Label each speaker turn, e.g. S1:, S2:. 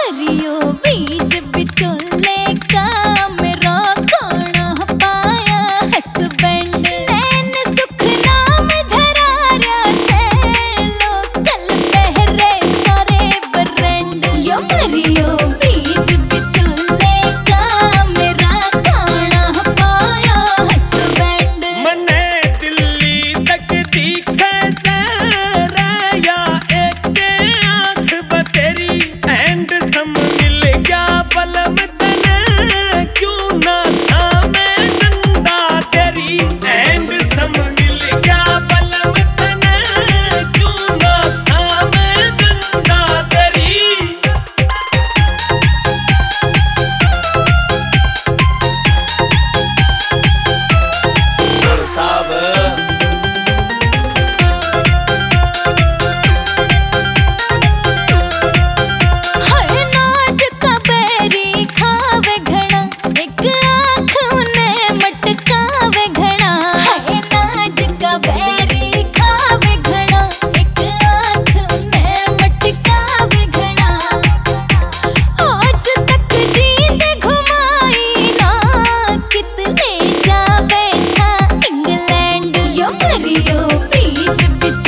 S1: मरियो बीच बिचोले का मेरा खाना पाया हस्बैंड नैन सुख नाम धरारा से लोकल पहरे सारे ब्रांड यो मरियो बीच बिचोले का मेरा खाना पाया हस्बैंड
S2: मने दिल्ली तक दिखे से रया एक आंख बतेरी एंड सम मिल गया बलम तने क्यों ना सामे डंडा तेरी एंड सम मिल गया बलम तने क्यों ना सामे डंडा तेरी साहब
S1: हर नाज का बैरी खावे घड़ा एक आँख उन्हें मटकावे घड़ा हर नाज का बैरी खावे घड़ा एक आँख उन्हें मटकावे घड़ा आज तक जीत घुमाई ना कितने जा बैठा इंग्लैंड यो मरियो बीच